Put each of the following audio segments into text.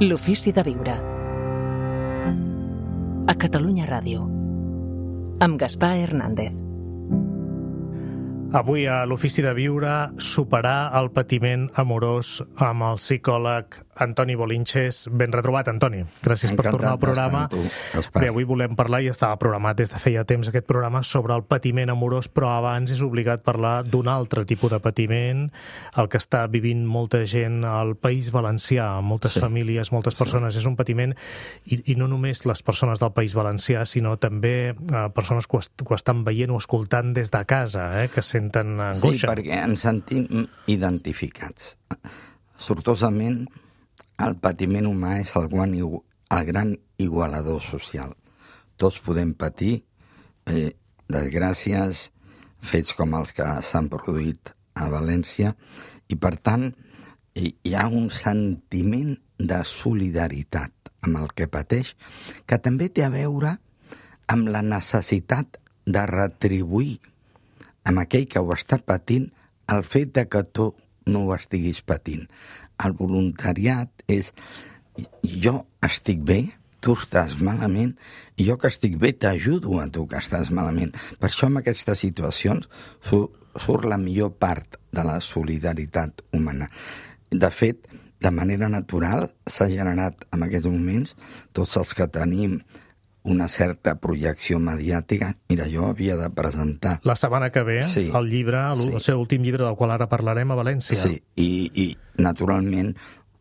L'ofici de viure. A Catalunya Ràdio. Amb Gaspar Hernández. Avui a l'Ofici de Viure, superar el patiment amorós amb el psicòleg Antoni Bolinches. Ben retrobat, Antoni. Gràcies per tornar al programa. Bé, avui volem parlar, i estava programat des de feia temps aquest programa, sobre el patiment amorós, però abans és obligat parlar d'un altre tipus de patiment, el que està vivint molta gent al País Valencià, moltes famílies, moltes persones. És un patiment, i no només les persones del País Valencià, sinó també persones que ho estan veient o escoltant des de casa, que senten angoixa. Sí, perquè ens sentim identificats. Sortosament, el patiment humà és el gran igualador social. Tots podem patir desgràcies, fets com els que s'han produït a València, i per tant hi ha un sentiment de solidaritat amb el que pateix, que també té a veure amb la necessitat de retribuir amb aquell que ho està patint el fet de que tu no ho estiguis patint. El voluntariat és: jo estic bé, tu estàs malament, i jo que estic bé t'ajudo a tu que estàs malament. Per això en aquestes situacions surt la millor part de la solidaritat humana. De fet, de manera natural s'ha generat en aquests moments, tots els que tenim una certa projecció mediàtica. Mira, jo havia de presentar la setmana que ve el llibre, el seu últim llibre, del qual ara parlarem, a València. Sí, i naturalment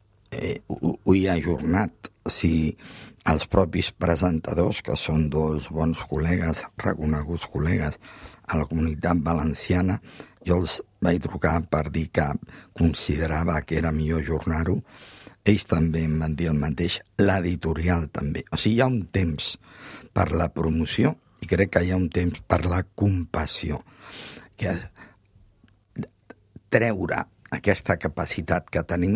ho he ajornat. Si els propis presentadors, que són dos bons col·legues, reconeguts col·legues a la comunitat valenciana, jo els vaig trucar per dir que considerava que era millor ajornar-ho. Ells també em van dir el mateix, l'editorial també. O sigui, hi ha un temps per la promoció i crec que hi ha un temps per la compassió. Que treure aquesta capacitat que tenim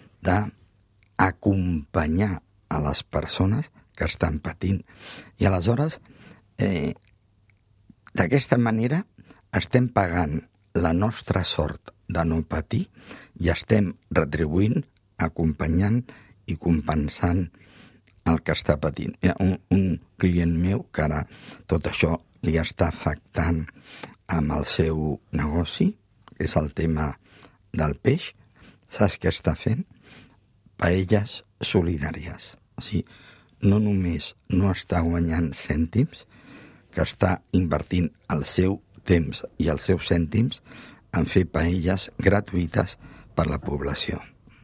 d'acompanyar a les persones que estan patint. I aleshores, d'aquesta manera, estem pagant la nostra sort de no patir i estem retribuint, acompanyant i compensant el que està patint. Hi ha un client meu que ara tot això li està afectant amb el seu negoci, que és el tema del peix. Saps què està fent? Paelles solidàries. O sigui, no només no està guanyant cèntims, que està invertint el seu temps i els seus cèntims en fer paelles gratuïtes per a la població.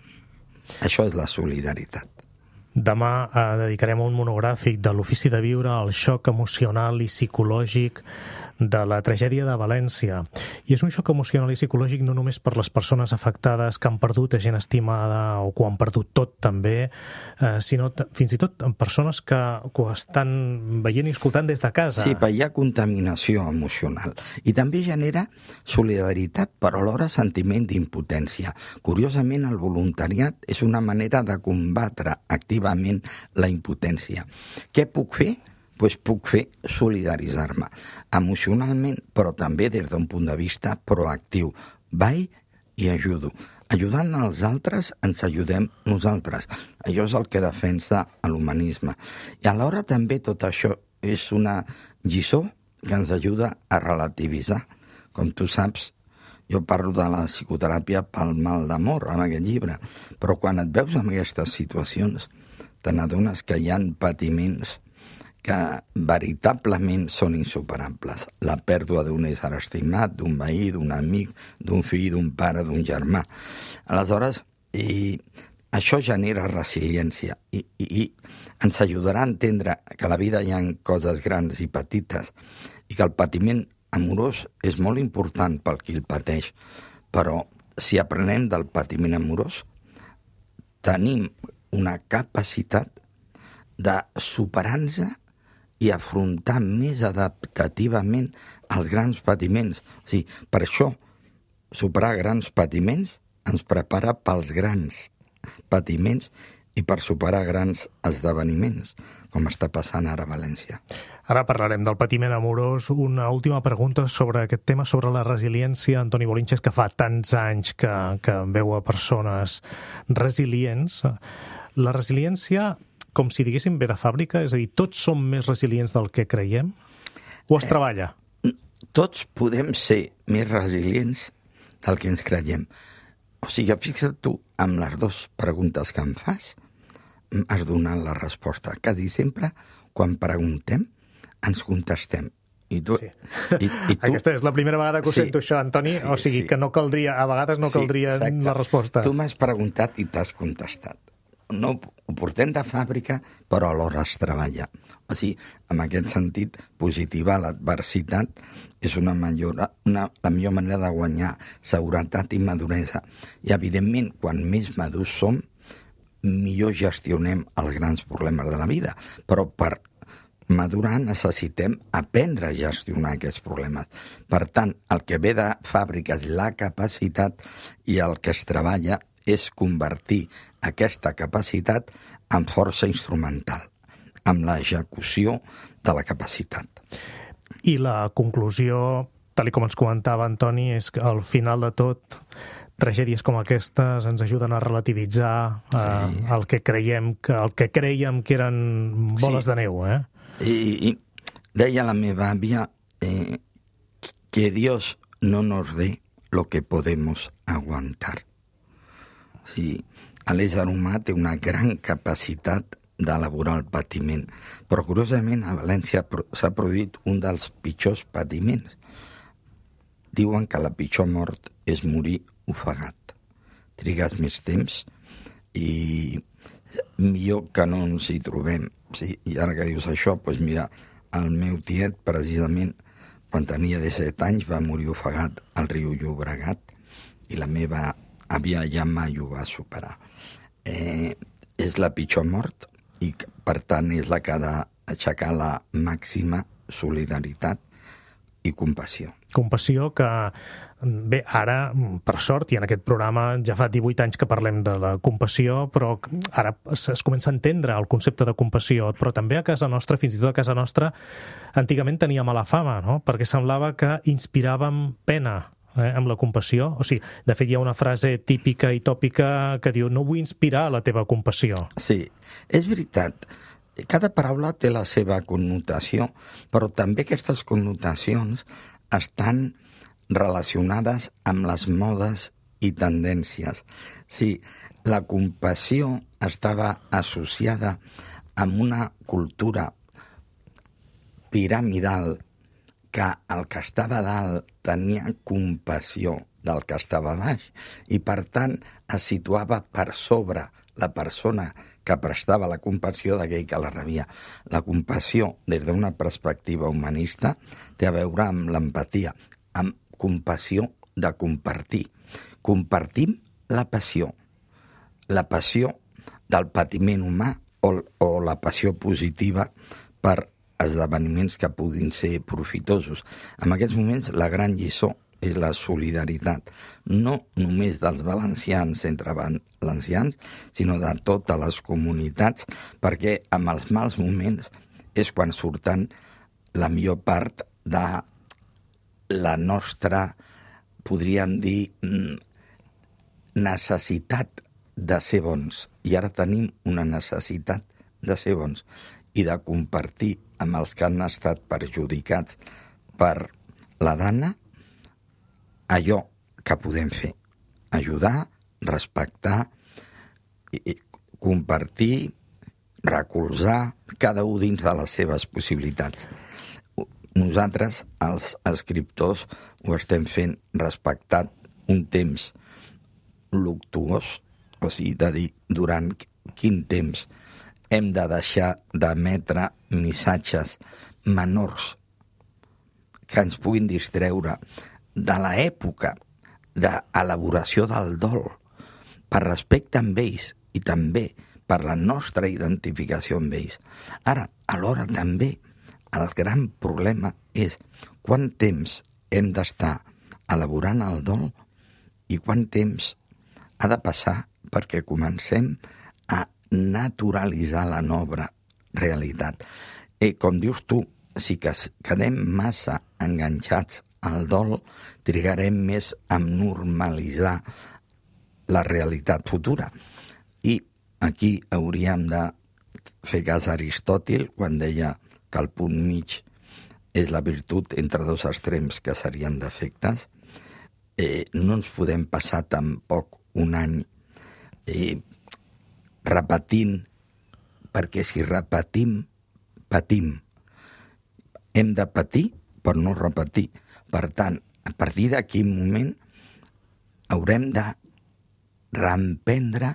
Això és la solidaritat. Demà dedicarem un monogràfic de l'Ofici de Viure al xoc emocional i psicològic de la tragèdia de València. I és un xoc emocional i psicològic no només per les persones afectades que han perdut gent estimada o que ho han perdut tot també, sinó fins i tot en persones que ho estan veient i escoltant des de casa. Sí, però hi ha contaminació emocional. I també genera solidaritat, però alhora sentiment d'impotència. Curiosament, el voluntariat és una manera de combatre activament la impotència. Què puc fer? Doncs puc fer solidaritzar-me emocionalment, però també des d'un punt de vista proactiu. Vaig i ajudo. Ajudant els altres ens ajudem nosaltres. Això és el que defensa l'humanisme. I alhora també tot això és una lliçó que ens ajuda a relativitzar. Com tu saps, jo parlo de la psicoteràpia pel mal d'amor en aquest llibre, però quan et veus en aquestes situacions te n'adones que hi ha patiments que veritablement són insuperables. La pèrdua d'un ésser estimat, d'un veí, d'un amic, d'un fill, d'un pare, d'un germà. Aleshores, això genera resiliència i ens ajudarà a entendre que a la vida hi ha coses grans i petites i que el patiment amorós és molt important pel qui el pateix, però si aprenem del patiment amorós, tenim una capacitat de superar-nos i afrontar més adaptativament els grans patiments. O sigui, per això, superar grans patiments ens prepara pels grans patiments i per superar grans esdeveniments, com està passant ara a València. Ara parlarem del patiment amorós. Una última pregunta sobre aquest tema, sobre la resiliència. Antoni Bolinches, que fa tants anys que veu a persones resilients. La resiliència, com si diguéssim, ve de fàbrica? És a dir, tots som més resilients del que creiem? O es treballa? Tots podem ser més resilients del que ens creiem. O sigui, fixa't tu, amb les dues preguntes que em fas, has donat la resposta. Quasi sempre, quan preguntem, ens contestem. I tu, sí. i tu... Aquesta és la primera vegada que ho sento, això, Antoni. Sí, o sigui, que no caldria, a vegades no caldria la resposta. Tu m'has preguntat i t'has contestat. No ho portem de fàbrica, però alhora es treballa. O sigui, en aquest sentit, positiva l'adversitat és la millor manera de guanyar seguretat i maduresa. I, evidentment, quan més madurs som, millor gestionem els grans problemes de la vida. Però per madurar necessitem aprendre a gestionar aquests problemes. Per tant, el que ve de fàbrica és la capacitat i el que es treballa és convertir aquesta capacitat en força instrumental, amb l'execució de la capacitat. I la conclusió, tal com ens comentava Antoni, és que al final de tot tragèdies com aquestes ens ajuden a relativitzar el que creiem, el que creiem que eren boles de neu, I deia la meva àvia que Dios no nos dé lo que podemos aguantar. Sí, l'ésser humà té una gran capacitat d'elaborar el patiment, però curiosament a València s'ha produït un dels pitjors patiments. Diuen que la pitjor mort és morir ofegat. Trigues més temps i millor que no ens hi trobem. Sí, i ara que dius això, doncs mira, el meu tiet, precisament, quan tenia 17 anys, va morir ofegat al riu Llobregat i la meva àvia ja mai ho va superar. És la pitjor mort i, per tant, és la que ha d'aixecar la màxima solidaritat i compassió. Compassió que, bé, ara, per sort, i en aquest programa ja fa 18 anys que parlem de la compassió, però ara es comença a entendre el concepte de compassió, però també a casa nostra, fins i tot a casa nostra, antigament tenia mala fama, no? Perquè semblava que inspiràvem pena amb la compassió. O sigui, de fet, hi ha una frase típica i tòpica que diu: no vull inspirar la teva compassió. Sí, és veritat. Cada paraula té la seva connotació, però també aquestes connotacions estan relacionades amb les modes i tendències. Sí, la compassió estava associada amb una cultura piramidal que el que estava dalt tenia compassió del que estava baix i, per tant, es situava per sobre la persona que prestava la compassió d'aquell que la rebia. La compassió, des d'una perspectiva humanista, té a veure amb l'empatia, amb compassió de compartir. Compartim la passió del patiment humà o la passió positiva per esdeveniments que puguin ser profitosos. En aquests moments, la gran lliçó és la solidaritat, no només dels valencians entre valencians, sinó de totes les comunitats, perquè amb els mals moments és quan surten la millor part de la nostra, podríem dir, necessitat de ser bons. I ara tenim una necessitat de ser bons i de compartir amb els que han estat perjudicats per la dana allò que podem fer. Ajudar, respectar, compartir, recolzar, cada un dins de les seves possibilitats. Nosaltres, els escriptors, ho estem fent respectant un temps luctuós, o sigui, de dir durant quin temps hem de deixar d'emetre missatges menors que ens puguin distreure de l'època d'elaboració del dol, per respecte amb ells i també per la nostra identificació amb ells. Ara, alhora també, el gran problema és quant temps hem d'estar elaborant el dol i quant temps ha de passar perquè comencem a naturalitzar la nova realitat. Com dius tu, si quedem massa enganxats al dol, trigarem més a normalitzar la realitat futura. I aquí hauríem de fer cas a Aristòtil quan deia que el punt mig és la virtut entre dos extrems que serien defectes. No ens podem passar tampoc un any repetint, perquè si repetim, patim. Hem de patir per no repetir. Per tant, a partir d'aquell moment haurem de reemprendre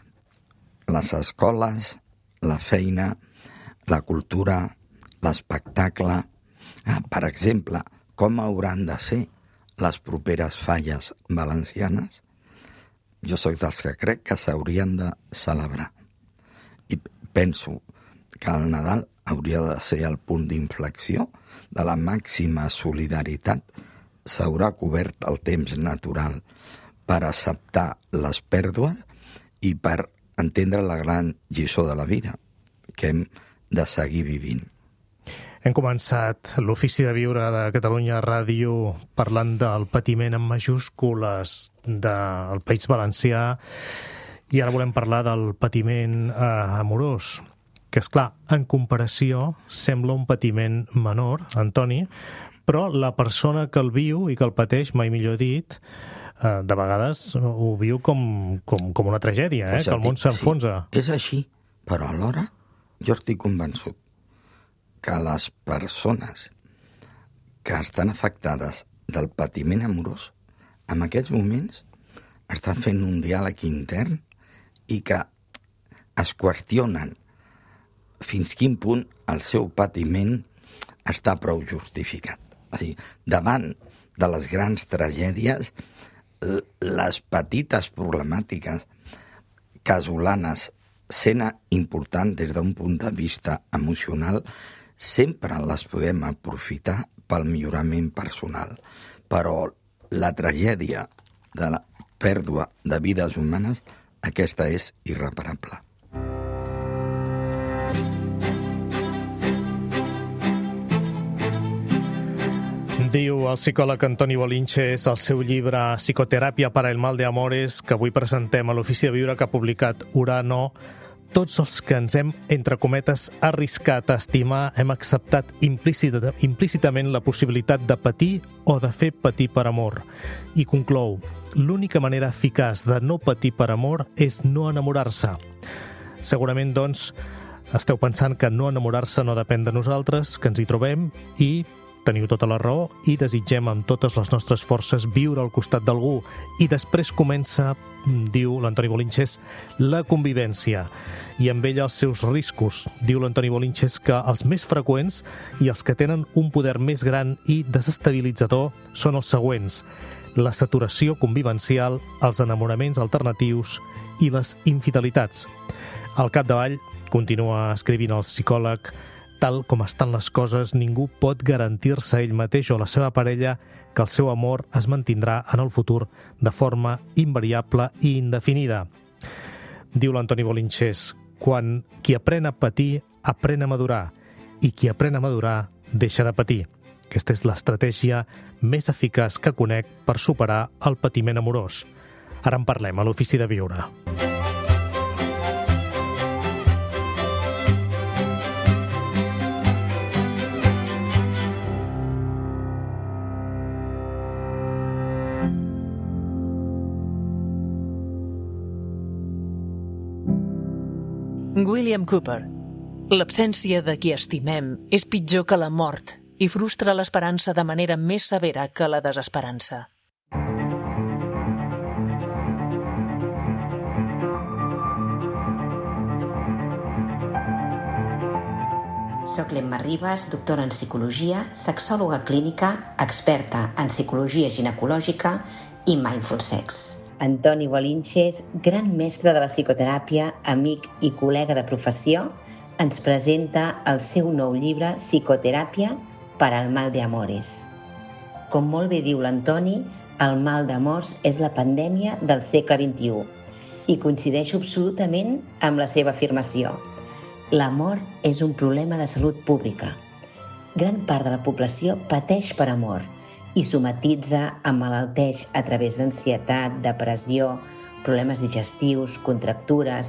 les escoles, la feina, la cultura, l'espectacle. Per exemple, com hauran de ser les properes falles valencianes? Jo soc dels que crec que s'haurien de celebrar. I penso que el Nadal hauria de ser el punt d'inflexió de la màxima solidaritat. S'haurà cobert el temps natural per acceptar les pèrdues i per entendre la gran lliçó de la vida, que hem de seguir vivint. Hem començat l'Ofici de Viure de Catalunya Ràdio parlant del patiment en majúscules del País Valencià i ara volem parlar del patiment amorós, que és clar, en comparació sembla un patiment menor, Antoni, però la persona que el viu i que el pateix, mai millor dit, de vegades ho viu com una tragèdia, que el món s'enfonsa. Sí, és així, però alhora jo estic convençut que les persones que estan afectades del patiment amorós en aquests moments estan fent un diàleg intern i que es qüestionen fins quin punt el seu patiment està prou justificat. És a dir, davant de les grans tragèdies, les petites problemàtiques casolanes, sent important des d'un punt de vista emocional, sempre les podem aprofitar pel millorament personal. Però la tragèdia de la pèrdua de vides humanes, aquesta és irreparable. Diu el psicòleg Antoni Bolinches al seu llibre Psicoteràpia para el mal de amores, que avui presentem a l'Ofici de Viure, que ha publicat Urano: tots els que ens hem, entre cometes, arriscat a estimar, hem acceptat implícitament la possibilitat de patir o de fer patir per amor. I conclou: l'única manera eficaç de no patir per amor és no enamorar-se. Segurament, doncs, esteu pensant que no enamorar-se no depèn de nosaltres, que ens hi trobem i teniu tota la raó i desitgem amb totes les nostres forces viure al costat d'algú. I després comença, diu l'Antoni Bolinches, la convivència i amb ella els seus riscos. Diu l'Antoni Bolinches que els més freqüents i els que tenen un poder més gran i desestabilitzador són els següents: la saturació convivencial, els enamoraments alternatius i les infidelitats. Al capdavall, continua escrivint el psicòleg, tal com estan les coses, ningú pot garantir-se a ell mateix o a la seva parella que el seu amor es mantindrà en el futur de forma invariable i indefinida. Diu l'Antoni Bolinches: quan qui aprèn a patir, aprèn a madurar, i qui aprèn a madurar, deixa de patir. Aquesta és l'estratègia més eficaç que conec per superar el patiment amorós. Ara en parlem a l'Ofici de Viure. William Cooper. L'absència de qui estimem és pitjor que la mort i frustra l'esperança de manera més severa que la desesperança. Soc l'Emma Ribas, doctora en psicologia, sexòloga clínica, experta en psicologia ginecològica i mindful sex. Antoni Bolinches, gran mestre de la psicoteràpia, amic i col·lega de professió, ens presenta el seu nou llibre Psicoteràpia para el mal de amores. Com molt bé diu l'Antoni, el mal d'amors és la pandèmia del segle XXI i coincideixo absolutament amb la seva afirmació. L'amor és un problema de salut pública. Gran part de la població pateix per amor i somatitza, emmalalteix a través d'ansietat, depressió, problemes digestius, contractures,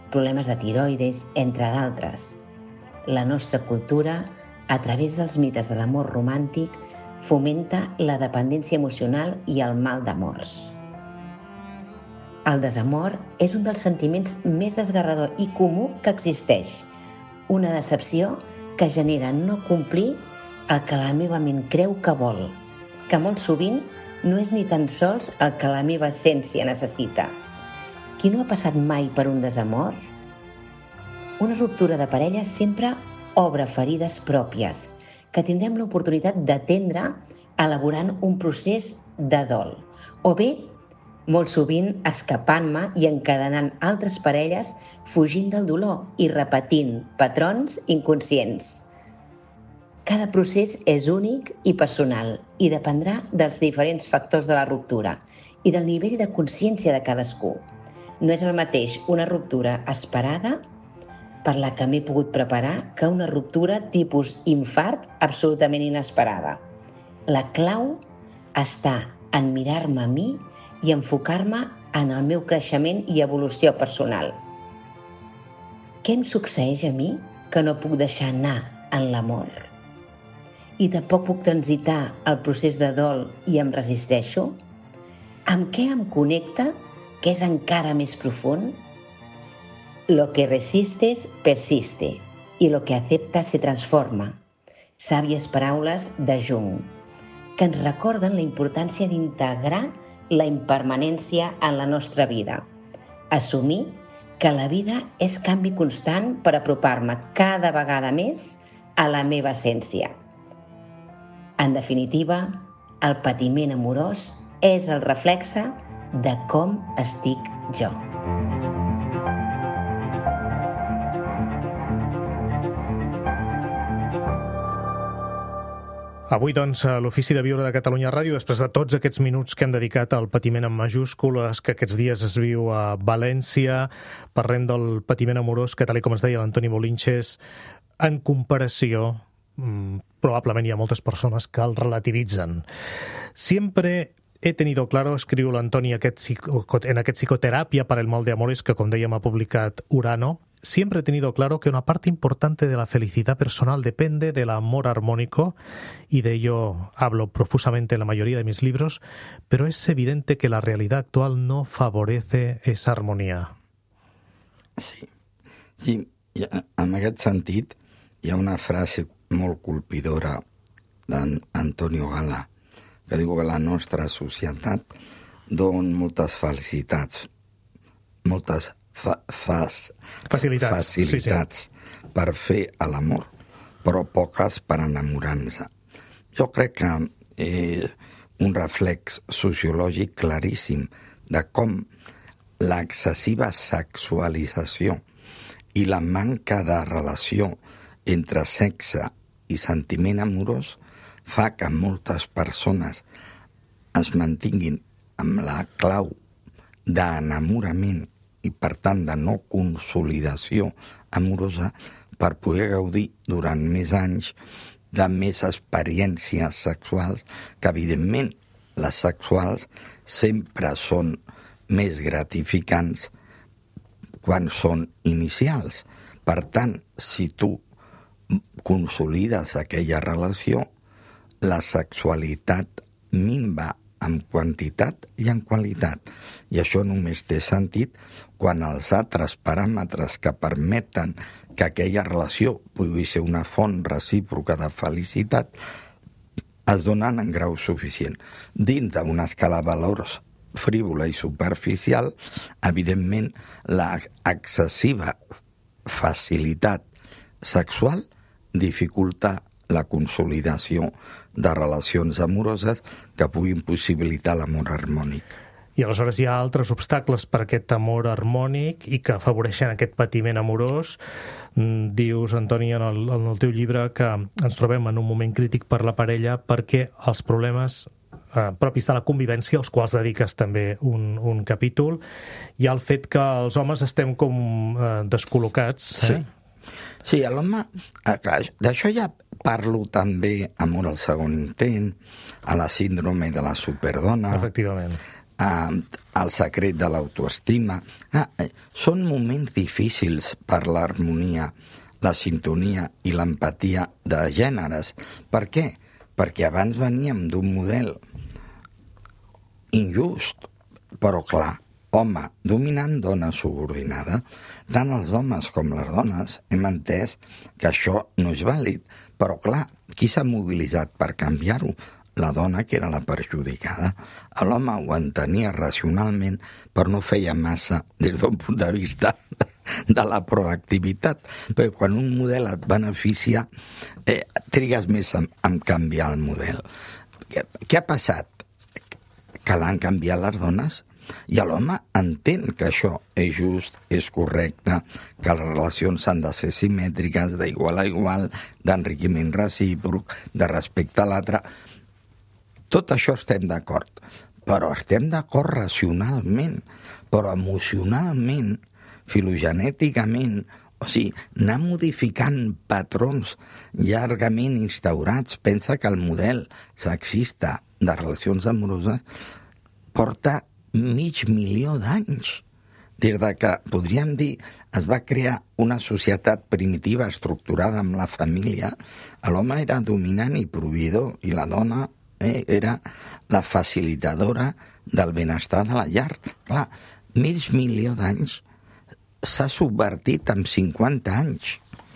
problemes de tiroides, entre d'altres. La nostra cultura, a través dels mites de l'amor romàntic, fomenta la dependència emocional i el mal d'amors. El desamor és un dels sentiments més desgarrador i comú que existeix. Una decepció que genera no complir el que la meva ment creu que vol, que molt sovint no és ni tan sols el que la meva essència necessita. Qui no ha passat mai per un desamor? Una ruptura de parella sempre obre ferides pròpies, que tindrem l'oportunitat d'atendre elaborant un procés de dol, o bé, molt sovint, escapant-me i encadenant altres parelles fugint del dolor i repetint patrons inconscients. Cada procés és únic i personal i dependrà dels diferents factors de la ruptura i del nivell de consciència de cadascú. No és el mateix una ruptura esperada per la que m'he pogut preparar que una ruptura tipus infart absolutament inesperada. La clau està en mirar-me a mi i enfocar-me en el meu creixement i evolució personal. Què em succeeix a mi que no puc deixar anar en l'amor? I tampoc puc transitar el procés de dol i em resisteixo? Amb què em connecta, que és encara més profund? Lo que resistes persiste y lo que aceptas se transforma. Sàvies paraules de Jung, que ens recorden la importància d'integrar la impermanència en la nostra vida. Assumir que la vida és canvi constant per apropar-me cada vegada més a la meva essència. En definitiva, el patiment amorós és el reflexe de com estic jo. Avui, doncs, a l'Ofici de Viure de Catalunya Ràdio, després de tots aquests minuts que hem dedicat al patiment en majúscules, que aquests dies es viu a València, parlem del patiment amorós, que tal com ens deia l'Antoni Bolinches, en comparació, probablemente hi ha moltes persones que el relativitzen. Siempre he tenido claro, escriu l'Antoni en aquest Psicoteràpia para el mal de amores, que com dèiem ha publicat Urano, siempre he tenido claro que una parte importante de la felicidad personal depende del amor armónico, y de ello hablo profusamente en la mayoría de mis libros, pero es evidente que la realidad actual no favorece esa armonía. Sí, en aquest sentit hi ha una frase molt colpidora d'Antonio Gala, que diu que la nostra societat dona moltes felicitats, moltes facilitats sí. Per fer l'amor, però poques per enamorar-se. Jo crec que és un reflex sociològic claríssim de com l'excessiva sexualització i la manca de relació entre sexe i sentiment amorós fa que moltes persones es mantinguin amb la clau d'enamorament i, per tant, de no consolidació amorosa per poder gaudir durant més anys de més experiències sexuals, que, evidentment, les sexuals sempre són més gratificants quan són inicials. Per tant, si tu consolides aquella relació, la sexualitat minva en quantitat i en qualitat. I això només té sentit quan els altres paràmetres que permeten que aquella relació pugui ser una font recíproca de felicitat es donen en grau suficient. Dins d'una escala de valors frívola i superficial, evidentment, l'excessiva facilitat sexual dificulta la consolidació de relacions amoroses que puguin possibilitar l'amor harmònic. I aleshores hi ha altres obstacles per aquest amor harmònic i que afavoreixen aquest patiment amorós. Dius, Antoni, en el teu llibre que ens trobem en un moment crític per la parella perquè els problemes propis de la convivència, als quals dediques també un capítol, hi ha el fet que els homes estem com descol·locats. Sí, l'home... D'això ja parlo també Amor al segon intent, a la síndrome de la superdona. Efectivament. el secret de l'autoestima. Són moments difícils per l'harmonia, la sintonia i l'empatia de gèneres. Per què? Perquè abans veníem d'un model injust, però clar, home dominant, dona subordinada. Tant els homes com les dones hem entès que això no és vàlid, però clar, qui s'ha mobilitzat per canviar-ho? La dona, que era la perjudicada. L'home ho entenia racionalment, però no feia massa des d'un punt de vista de la proactivitat, perquè quan un model et beneficia, trigues més en canviar el model. Què ha passat? Que l'han canviat les dones, i l'home entén que això és just, és correcte, que les relacions han de ser simètriques, d'igual a igual, d'enriquiment recíproc, de respecte a l'altre. Tot això estem d'acord, però estem d'acord racionalment, però emocionalment, filogenèticament, o sigui, anar modificant patrons llargament instaurats. Pensa que el model sexista de relacions amoroses porta 500.000 d'anys. Des de que, podríem dir, es va crear una societat primitiva estructurada amb la família, l'home era dominant i proveïdor, i la dona era la facilitadora del benestar de la llar. Clar, 500.000 d'anys s'ha subvertit en 50 anys.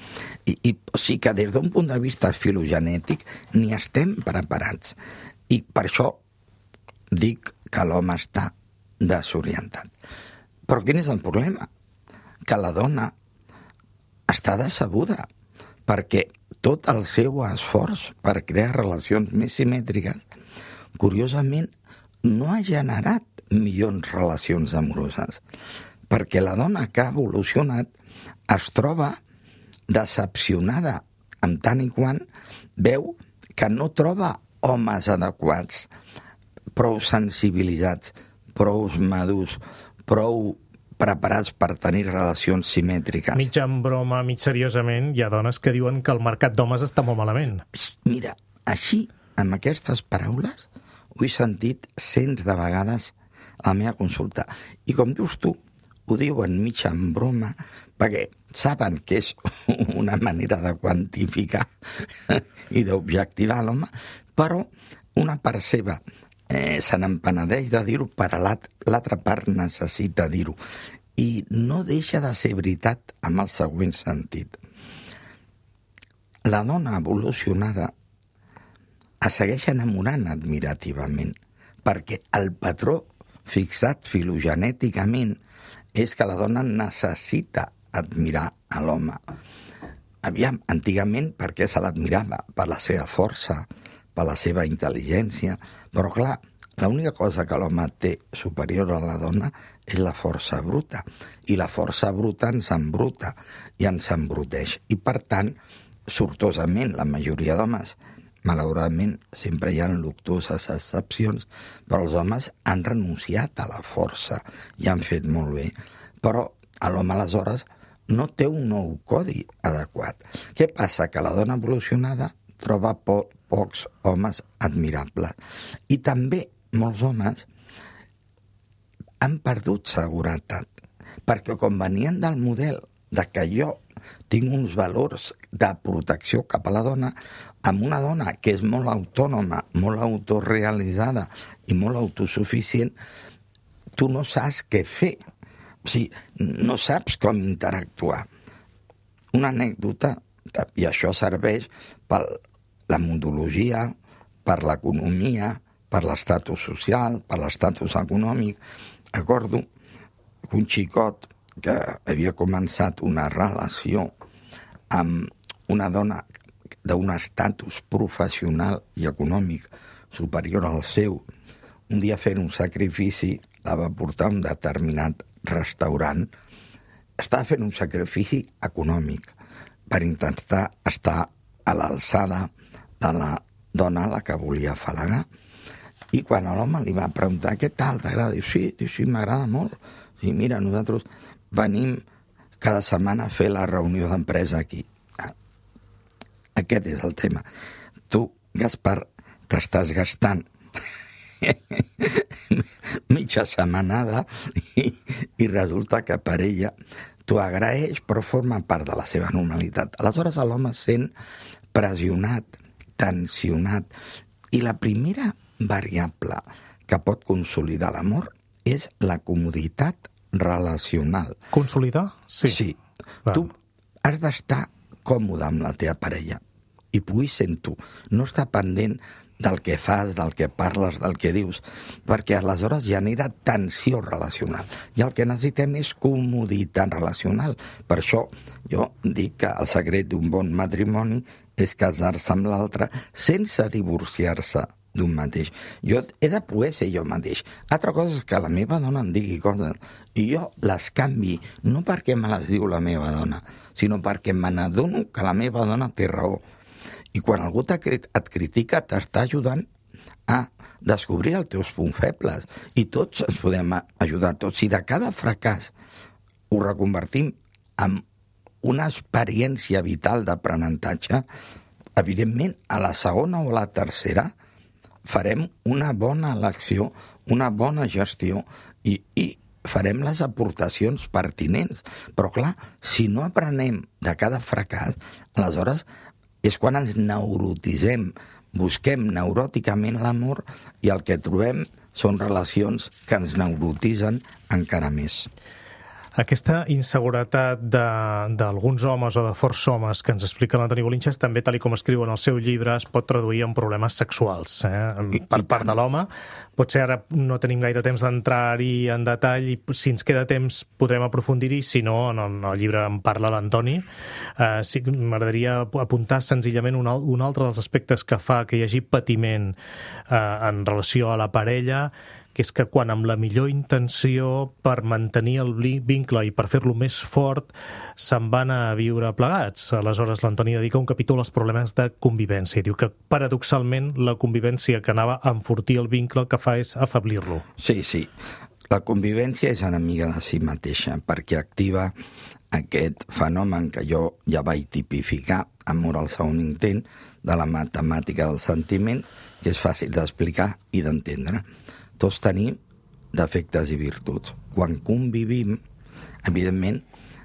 O sigui que des d'un punt de vista filogenètic ni estem preparats. I per això dic que l'home està desorientat. Però quin és el problema? Que la dona està decebuda, perquè tot el seu esforç per crear relacions més simètriques, curiosament, no ha generat millors relacions amoroses, perquè la dona que ha evolucionat es troba decepcionada, en tant i quant veu que no troba homes adequats, prou sensibilitzats, prou madurs, prou preparats per tenir relacions simètriques. Mig en broma, mig seriosament, hi ha dones que diuen que el mercat d'homes està molt malament. Mira, així, amb aquestes paraules, ho he sentit cents de vegades a la meva consulta. I com dius tu, ho diuen mig en broma, perquè saben que és una manera de quantificar i d'objectivar l'home, però una part seva se n'empenedeix de dir-ho, per l'altra part necessita dir-ho. I no deixa de ser veritat amb el següent sentit. La dona evolucionada es segueix enamorant admirativament, perquè el patró fixat filogenèticament és que la dona necessita admirar a l'home. Aviam, antigament, per què se l'admirava? Per la seva força, per la seva intel·ligència, però clar, l'única cosa que l'home té superior a la dona és la força bruta, i la força bruta ens embruta i ens embruteix, i per tant, sortosament, la majoria d'homes, malauradament, sempre hi ha luctuoses excepcions, però els homes han renunciat a la força i han fet molt bé, però l'home aleshores no té un nou codi adequat. Què passa? Que la dona evolucionada troba pocs homes admirables. I també molts homes han perdut seguretat, perquè com venien del model de que jo tinc uns valors de protecció cap a la dona, amb una dona que és molt autònoma, molt autorealitzada i molt autosuficient, tu no saps què fer. O sigui, no saps com interactuar. Una anècdota, i això serveix per la mondologia, per l'economia, per l'estatus social, per l'estatus econòmic. Recordo que un xicot que havia començat una relació amb una dona d'un estatus professional i econòmic superior al seu, un dia fent un sacrifici la va portar a un determinat restaurant. Estava fent un sacrifici econòmic per intentar estar a l'alçada de la dona a la que volia afalagar. I quan l'home li va preguntar què tal, t'agrada? Diu, sí, m'agrada molt. I mira, nosaltres venim cada setmana a fer la reunió d'empresa aquí. Aquest és el tema. Tu, Gaspar, t'estàs gastant mitja setmanada i resulta que per ella t'ho agraeix, però forma part de la seva normalitat. Aleshores, l'home es sent pressionat, tensionat, i la primera variable que pot consolidar l'amor és la comoditat relacional. Consolidar? Sí. Sí. Tu has d'estar còmode amb la teva parella i puguis ser tu. No estar pendent del que fas, del que parles, del que dius, perquè aleshores genera tensió relacional. I el que necessitem és comoditat relacional. Per això jo dic que el secret d'un bon matrimoni és casar-se amb l'altre sense divorciar-se d'un mateix. Jo he de poder ser jo mateix. Altra cosa és que la meva dona em digui coses i jo les canvi, no perquè me les diu la meva dona, sinó perquè me n'adono que la meva dona té raó. I quan algú et critica, t'està ajudant a descobrir els teus punts febles. I tots ens podem ajudar tots. Si de cada fracàs ho reconvertim en una experiència vital d'aprenentatge, evidentment, a la segona o la tercera farem una bona elecció, una bona gestió i farem les aportacions pertinents. Però, clar, si no aprenem de cada fracàs, aleshores és quan ens neurotitzem, busquem neuròticament l'amor i el que trobem són relacions que ens neurotitzen encara més. Aquesta inseguretat d'alguns homes o de forts homes que ens explica l'Antoni Bolinches també, tal com escriu en el seu llibre, es pot traduir en problemes sexuals per part de l'home. Potser ara no tenim gaire temps d'entrar-hi en detall i si ens queda temps podrem aprofundir-hi, si no, en el llibre en parla l'Antoni. Sí, m'agradaria apuntar senzillament un altre dels aspectes que fa que hi hagi patiment en relació a la parella, que és que quan amb la millor intenció per mantenir el vincle i per fer-lo més fort se'n van a viure plegats. Aleshores l'Antoni dedica un capítol als problemes de convivència. Diu que paradoxalment la convivència que anava a enfortir el vincle el que fa és afeblir-lo. Sí. La convivència és enemiga de si mateixa perquè activa aquest fenomen que jo ja vaig tipificar amor al segon intent de la matemàtica del sentiment, que és fàcil d'explicar i d'entendre. Tots tenim defectes i virtuts. Quan convivim, evidentment,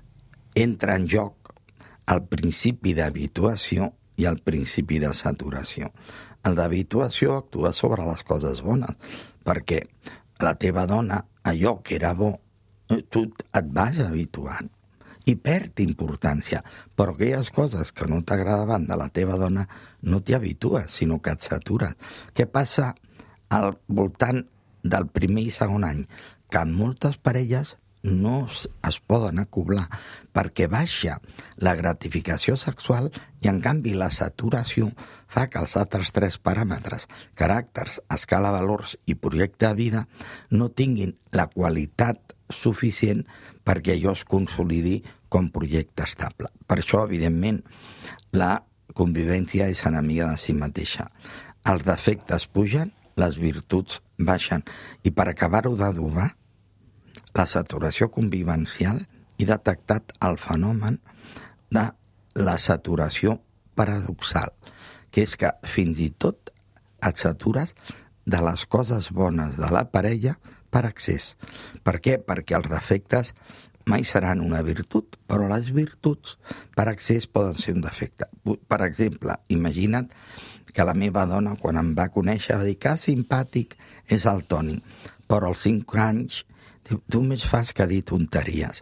entra en joc el principi d'habituació i el principi de saturació. El d'habituació actua sobre les coses bones, perquè la teva dona, allò que era bo, tu et vas habituant i perd importància, però aquelles coses que no t'agradaven de la teva dona no t'hi habitues, sinó que et satures. Què passa al voltant del primer i segon any? Que moltes parelles no es poden acoblar perquè baixa la gratificació sexual i, en canvi, la saturació fa que els altres tres paràmetres, caràcters, escala valors i projecte de vida, no tinguin la qualitat suficient perquè allò es consolidi com projecte estable. Per això, evidentment, la convivència és enemiga de si mateixa. Els defectes pugen, les virtuts baixen. I per acabar-ho d'adobar, la saturació convivencial, he detectat el fenomen de la saturació paradoxal, que és que fins i tot et satures de les coses bones de la parella per excés. Per què? Perquè els defectes mai seran una virtut, però les virtuts per excés poden ser un defecte. Per exemple, imagina't que la meva dona, quan em va conèixer, va dir que simpàtic és el Toni, però als 5 anys diu, tu més fas que dir tonteries.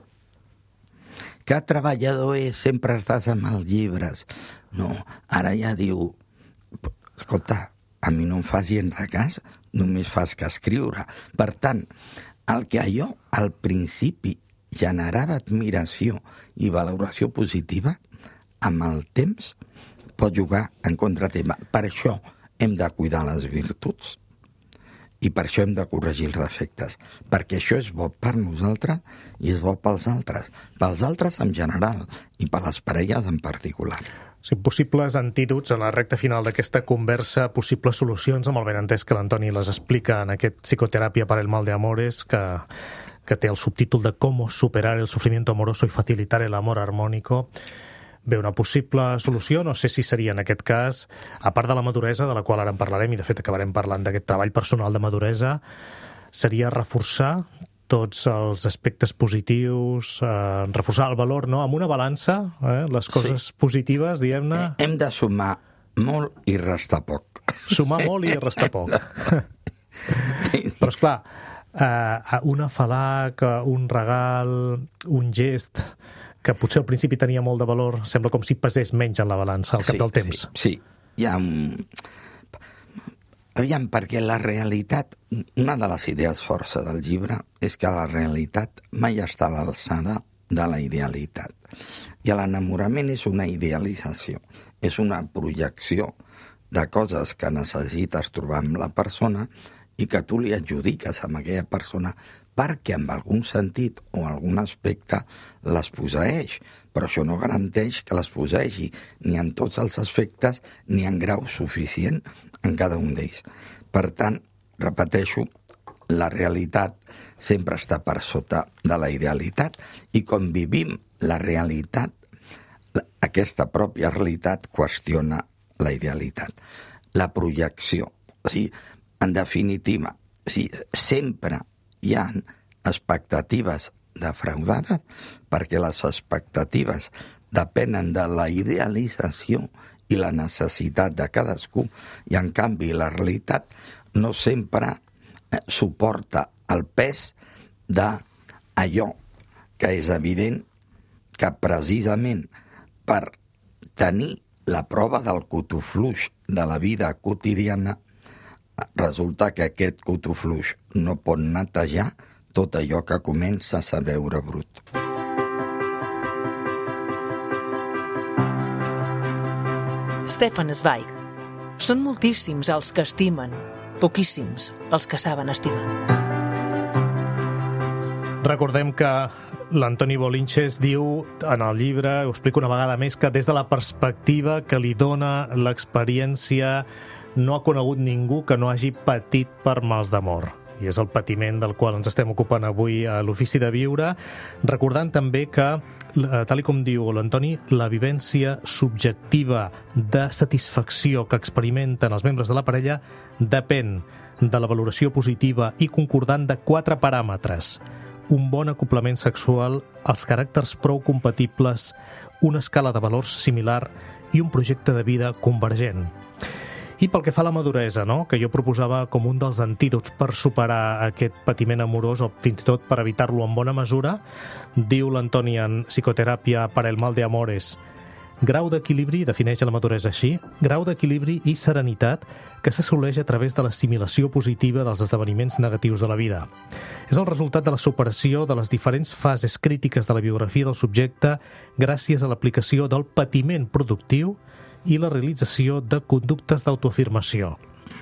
Que treballador és, sempre estàs amb els llibres. No, ara ja diu, escolta, a mi no em fas gens de cas, només fas que escriure. Per tant, el que allò al principi generava admiració i valoració positiva, amb el temps pot jugar en contratema. Per això hem de cuidar les virtuts i per això hem de corregir els defectes, perquè això és bo per nosaltres i és bo pels altres en general i per les parelles en particular. Sí, possibles antídots a la recta final d'aquesta conversa, possibles solucions, amb el benentès que l'Antoni les explica en aquest Psicoterapia para el mal de amores, que té el subtítol de Cómo superar el sufrimiento amoroso y facilitar el amor armónico. Bé, una possible solució, no sé si seria en aquest cas, a part de la maduresa, de la qual ara en parlarem, i de fet acabarem parlant d'aquest treball personal de maduresa, seria reforçar tots els aspectes positius, reforçar el valor, no? Amb una balança, les coses positives, diguem-ne... Hem de sumar molt i restar poc. Sumar molt i restar poc. Però, esclar, un afalac, un regal, un gest que potser al principi tenia molt de valor, sembla com si pesés menys en la balança al cap del temps. Sí. Aviam, perquè la realitat, una de les idees força del llibre és que la realitat mai està a l'alçada de la idealitat. I l'enamorament és una idealització, és una projecció de coses que necessites trobar amb la persona i que tu li adjudiques a aquella persona perquè en algun sentit o algun aspecte les posseix, però això no garanteix que les possegi ni en tots els aspectes ni en grau suficient en cada un d'ells. Per tant, repeteixo, la realitat sempre està per sota de la idealitat i com vivim la realitat, aquesta pròpia realitat qüestiona la idealitat. La projecció, o sigui, en definitiva, o sigui, sempre hi ha expectatives defraudades perquè les expectatives depenen de la idealització i la necessitat de cadascú i en canvi la realitat no sempre suporta el pes d'allò que és evident que precisament per tenir la prova del cotofluix de la vida quotidiana resulta que aquest cotofluix no pot netejar tot allò que comença a veure brut. Stefan Zweig. Són moltíssims els que estimen, poquíssims els que saben estimar. Recordem que l'Antoni Bolinches diu en el llibre, ho explico una vegada més, que des de la perspectiva que li dona l'experiència no ha conegut ningú que no hagi patit per mals d'amor. I és el patiment del qual ens estem ocupant avui a l'Ofici de Viure, recordant també que, tal com diu l'Antoni, la vivència subjectiva de satisfacció que experimenten els membres de la parella depèn de la valoració positiva i concordant de 4 paràmetres: un bon acoplament sexual, els caràcters prou compatibles, una escala de valors similar i un projecte de vida convergent. I pel que fa a la maduresa, no? Que jo proposava com un dels antídots per superar aquest patiment amorós o fins i tot per evitar-lo en bona mesura, diu l'Antoni en Psicoteràpia para el mal de amores: grau d'equilibri, defineix la maduresa així, grau d'equilibri i serenitat que s'assoleix a través de l'assimilació positiva dels esdeveniments negatius de la vida. És el resultat de la superació de les diferents fases crítiques de la biografia del subjecte gràcies a l'aplicació del patiment productiu i la realització de conductes d'autoafirmació.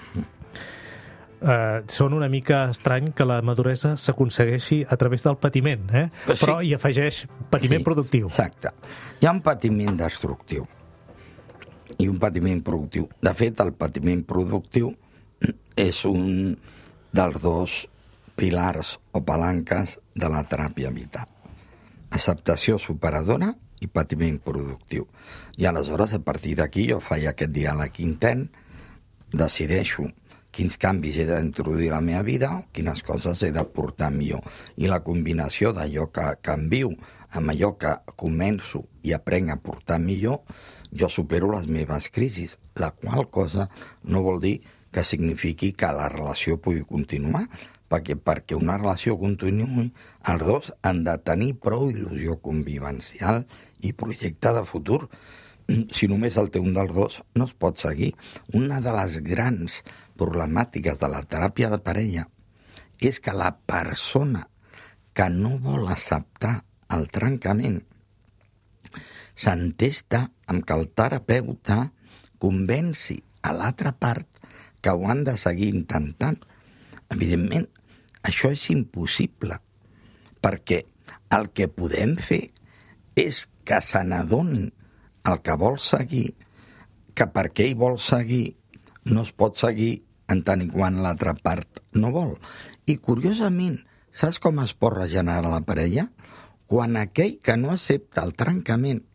Són una mica estrany que la maduresa s'aconsegueixi a través del patiment, però hi afegeix patiment productiu. Exacte. Hi ha un patiment destructiu i un patiment productiu. De fet, el patiment productiu és un dels 2 pilars o palanques de la teràpia vital. Acceptació superadora i patiment productiu. I aleshores, a partir d'aquí, jo faig aquest diàleg intern, decideixo quins canvis he d'introduir a la meva vida o quines coses he de portar millor. I la combinació d'allò que canvio amb allò que començo i aprenc a portar millor, jo supero les meves crisis, la qual cosa no vol dir que signifiqui que la relació pugui continuar, perquè una relació continuï, els 2 han de tenir prou il·lusió convivencial i projecte de futur. Si només el té un dels 2, no es pot seguir. Una de les grans problemàtiques de la teràpia de parella és que la persona que no vol acceptar el trencament s'entesta amb que el terapeuta convenci a l'altra part que ho han de seguir intentant. Evidentment, això és impossible, perquè el que podem fer és que se n'adonin el que vol seguir, que perquè ell vol seguir no es pot seguir en tant i quan l'altra part no vol. I, curiosament, saps com es pot regenerar la parella? Quan aquell que no accepta el trencament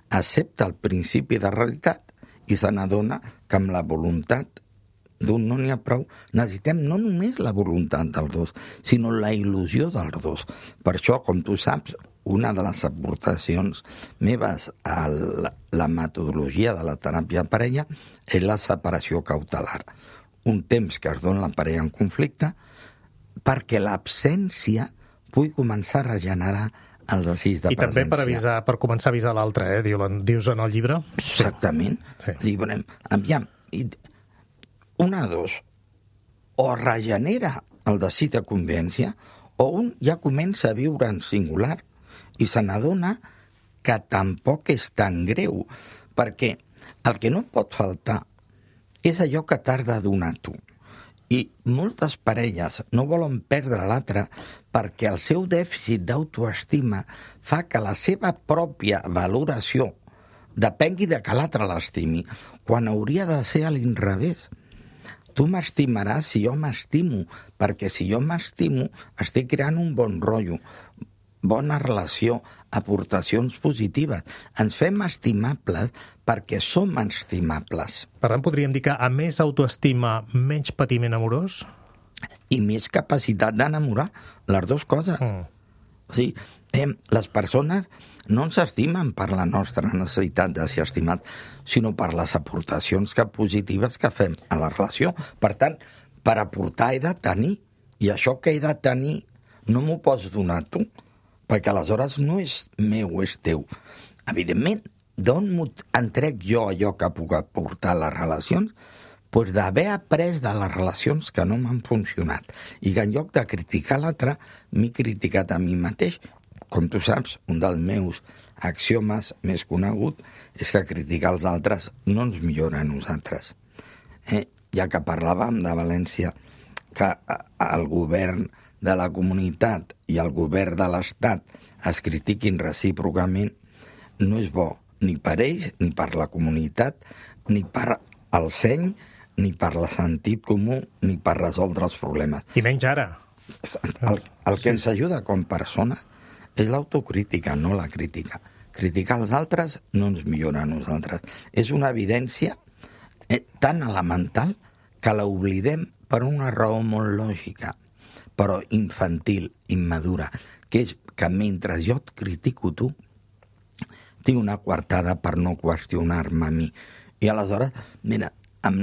accepta el principi de realitat i se n'adona que amb la voluntat d'un no n'hi ha prou. Necessitem no només la voluntat dels dos, sinó la il·lusió dels dos. Per això, com tu saps, una de les aportacions meves a la metodologia de la teràpia de parella és la separació cautelar. Un temps que es dona la parella en conflicte perquè l'absència pugui començar a regenerar el desig de presència. I també per començar a avisar l'altre, dius en el llibre? Exactament. Sí. Aviam, una de dos, o regenera el desig de convivència, o un ja comença a viure en singular i se n'adona que tampoc és tan greu, perquè el que no pot faltar és allò que t'has de donar tu. I moltes parelles no volen perdre l'altre perquè el seu dèficit d'autoestima fa que la seva pròpia valoració depengui de que l'altre l'estimi, quan hauria de ser a l'inrevés. Tu m'estimaràs si jo m'estimo, perquè si jo m'estimo estic creant un bon rotllo, bona relació, aportacions positives. Ens fem estimables perquè som estimables. Per tant, podríem dir que a més autoestima, menys patiment amorós? I més capacitat d'enamorar, les dues coses. O sigui, les persones no ens estimen per la nostra necessitat de ser estimat, sinó per les aportacions positives que fem a la relació. Per tant, per aportar he de tenir, i això que he de tenir no m'ho pots donar tu, perquè aleshores no és meu, és teu. Evidentment, d'on en trec jo allò que puc aportar a les relacions? Doncs d'haver après de les relacions que no m'han funcionat i que en lloc de criticar l'altre m'he criticat a mi mateix. Com tu saps, un dels meus axiomes més conegut és que criticar els altres no ens millora a nosaltres. Ja que parlàvem de València, que el govern de la comunitat i el govern de l'Estat es critiquin recíprocament, no és bo ni per ells, ni per la comunitat, ni per el seny, ni per el sentit comú, ni per resoldre els problemes. I menys ara. El que ens ajuda com persones és l'autocrítica, no la crítica. Criticar els altres no ens millora a nosaltres. És una evidència tan elemental que l'oblidem per una raó molt lògica, però infantil, immadura, que és que mentre jo et critico tu, tinc una coartada per no qüestionar-me a mi. I aleshores, mira, amb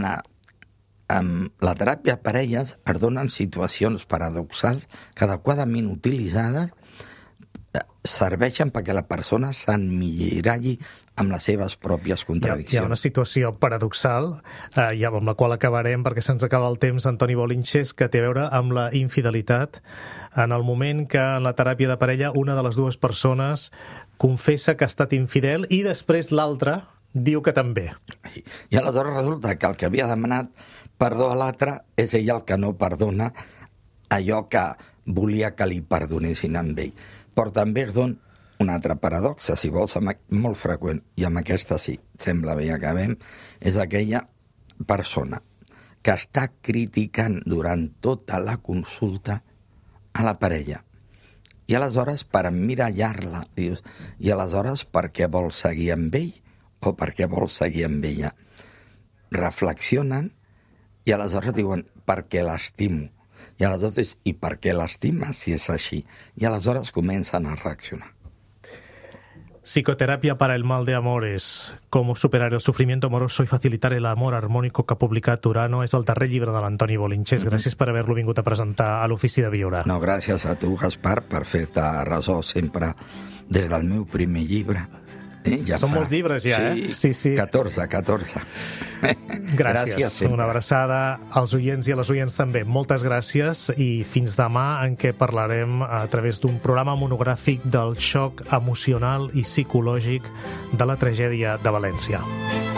la teràpia de parelles es donen situacions paradoxals que adequadament utilitzades serveixen perquè la persona s'emmiralli amb les seves pròpies contradiccions. Hi ha una situació paradoxal, amb la qual acabarem perquè se'ns acaba el temps, Antoni Bolinches, que té a veure amb la infidelitat. En el moment que en la teràpia de parella una de les dues persones confessa que ha estat infidel i després l'altra diu que també. I aleshores resulta que el que havia demanat perdó a l'altre és ell el que no perdona allò que volia que li perdonessin amb ell. Però també es dona una altra paradoxa, si vols, molt freqüent, i amb aquesta sí, sembla bé, acabem, és aquella persona que està criticant durant tota la consulta a la parella. I aleshores, per emmirallar-la, dius, i aleshores per què vols seguir amb ell o per què vols seguir amb ella? Reflexionen i aleshores diuen, perquè l'estimo. I aleshores, i per què l'estima si és així? I aleshores comencen a reaccionar. Psicoterapia para el mal de amores, cómo superar el sufrimiento amoroso y facilitar el amor armónico, que ha publicat Urano. És el darrer llibre de l'Antoni Bolinches. Gràcies per haver-lo vingut a presentar a l'Ofici de Viure. No, gràcies a tu, Gaspar, per fer-te ressò sempre des del meu primer llibre. Són molts llibres ja, Sí. 14. Gràcies. Una abraçada als oients i a les oients també. Moltes gràcies i fins demà, en què parlarem a través d'un programa monogràfic del xoc emocional i psicològic de la tragèdia de València.